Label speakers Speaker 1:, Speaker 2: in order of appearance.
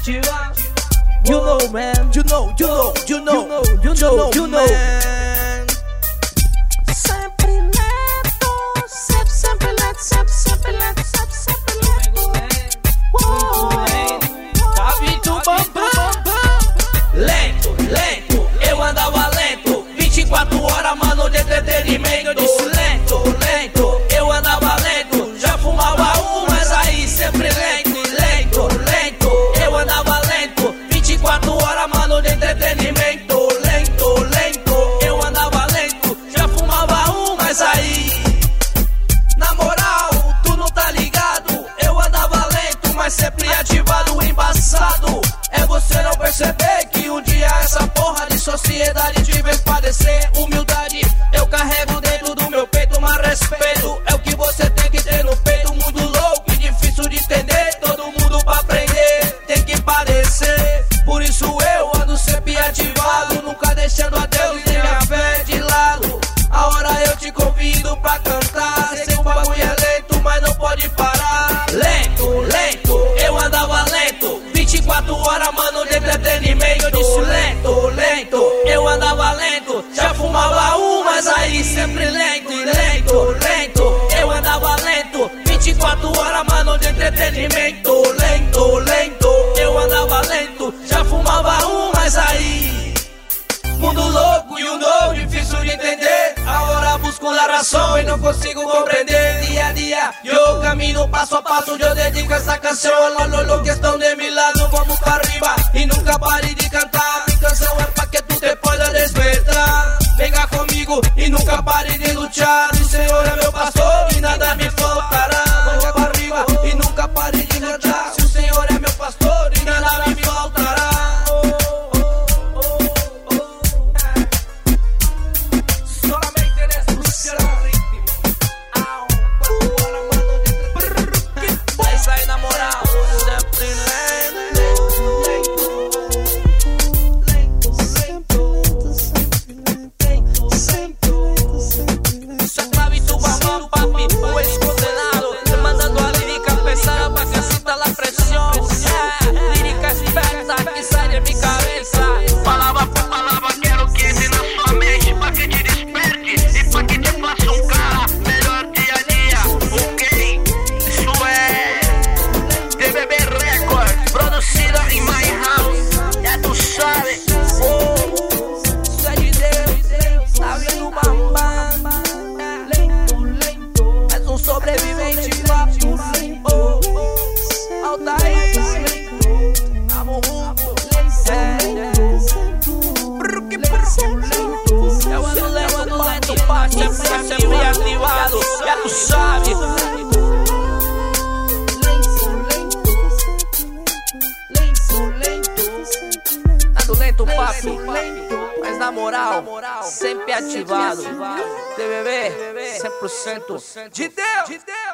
Speaker 1: ativar. You know, man. You know, man.
Speaker 2: Sempre lento, sempre lento, sempre lento.
Speaker 1: Tá vindo
Speaker 3: Lento, lento, eu andava lento. 24 horas, mano, de entretenimento. Eu disse lento, lento, eu andava lento. Já fumava mas aí sempre lento. Lento, lento, eu andava lento. 24 horas, mano, de entretenimento. Lento, lento, eu andava lento. Já fumava mas aí. Na moral, tu não tá ligado. Eu andava lento, mas sempre ativado, embaçado. É você não perceber que um dia essa porra de sociedade te fez padecer. Humildade eu carrego dentro do meu peito, mas respeito é o que você tem que ter no peito. Mundo louco e difícil de entender, todo mundo pra aprender tem que padecer. Por isso eu ando sempre ativado, nunca deixando a Deus nem minha fé de lado. A hora eu te convido pra cantar. Sei que o bagulho é lento, mas não pode parar. Lento, lento, eu andava lento. 24 horas, mano, de entretenimento. Eu disse lento, lento, eu andava lento. Já fumava mas aí sempre lento. Lento, lento, eu andava lento. 24 horas, mano, de entretenimento. Lento, lento, eu andava lento. Já fumava mas aí. Mundo louco, you know, difícil de entender. Agora busco narração e não consigo compreender. Dia a dia, eu caminho passo a passo. Eu dedico essa canção a los que estão de mi lado. Vamos pra arriba e nunca pare de cantar. Minha canção é pra que tu te puedas despertar. Venga comigo e nunca pare de lutar. O Senhor é meu pastor e nada me faltará. Venga pra arriba e nunca pare de cantar. Se o Senhor é meu pastor e nada me faltará. Sempre ativado, já tu sabe. Ando lento, papi, mas na moral, sempre ativado. TBB, 100% de Deus.